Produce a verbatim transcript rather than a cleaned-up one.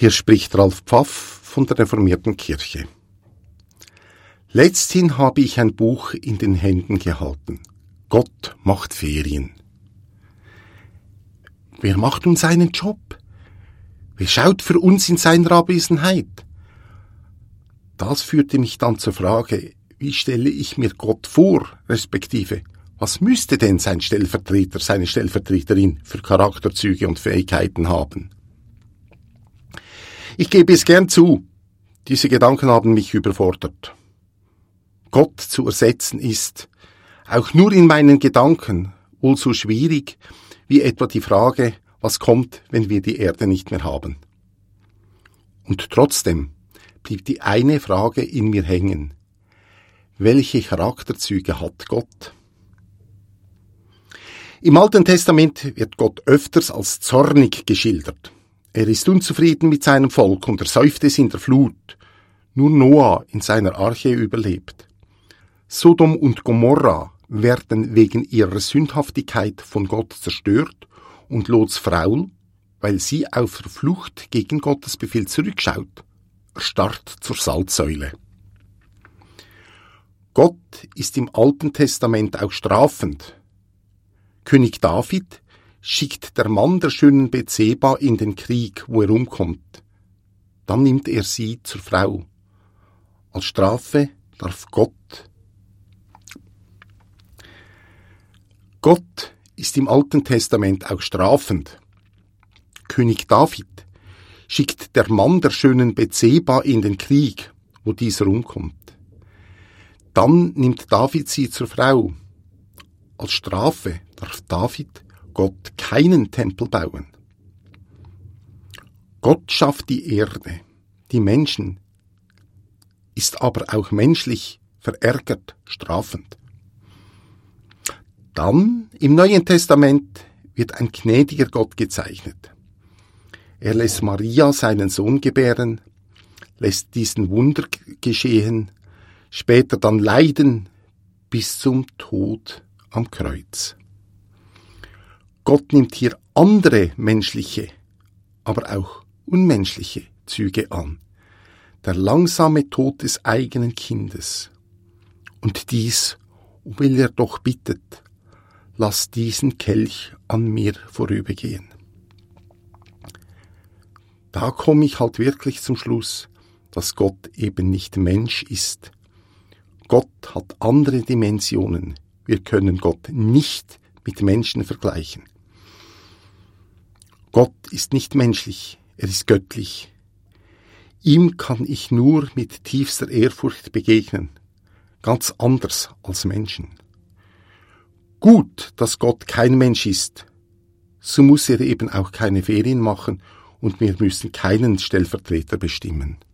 Hier spricht Ralf Pfaff von der Reformierten Kirche. Letzthin habe ich ein Buch in den Händen gehalten. Gott macht Ferien. Wer macht nun seinen Job? Wer schaut für uns in seiner Abwesenheit? Das führte mich dann zur Frage, wie stelle ich mir Gott vor, respektive, was müsste denn sein Stellvertreter, seine Stellvertreterin für Charakterzüge und Fähigkeiten haben? Ich gebe es gern zu, diese Gedanken haben mich überfordert. Gott zu ersetzen ist, auch nur in meinen Gedanken, wohl so schwierig wie etwa die Frage, was kommt, wenn wir die Erde nicht mehr haben. Und trotzdem blieb die eine Frage in mir hängen. Welche Charakterzüge hat Gott? Im Alten Testament wird Gott öfters als zornig geschildert. Er ist unzufrieden mit seinem Volk und ersäuft es in der Flut. Nur Noah in seiner Arche überlebt. Sodom und Gomorra werden wegen ihrer Sündhaftigkeit von Gott zerstört und Lots Frau, weil sie auf der Flucht gegen Gottes Befehl zurückschaut, erstarrt zur Salzsäule. Gott ist im Alten Testament auch strafend. König David schickt der Mann der schönen Bethseba in den Krieg, wo er umkommt. Dann nimmt er sie zur Frau. Als Strafe darf Gott. Gott ist im Alten Testament auch strafend. König David schickt der Mann der schönen Bethseba in den Krieg, wo dieser umkommt. Dann nimmt David sie zur Frau. Als Strafe darf David Gott keinen Tempel bauen. Gott schafft die Erde, die Menschen, ist aber auch menschlich verärgert, strafend. Dann, im Neuen Testament, wird ein gnädiger Gott gezeichnet. Er lässt Maria seinen Sohn gebären, lässt diesen Wunder geschehen, später dann leiden bis zum Tod am Kreuz. Gott nimmt hier andere menschliche, aber auch unmenschliche Züge an. Der langsame Tod des eigenen Kindes. Und dies, will er doch bittet, lass diesen Kelch an mir vorübergehen. Da komme ich halt wirklich zum Schluss, dass Gott eben nicht Mensch ist. Gott hat andere Dimensionen. Wir können Gott nicht mit Menschen vergleichen. Gott ist nicht menschlich, er ist göttlich. Ihm kann ich nur mit tiefster Ehrfurcht begegnen, ganz anders als Menschen. Gut, dass Gott kein Mensch ist, so muss er eben auch keine Ferien machen und wir müssen keinen Stellvertreter bestimmen.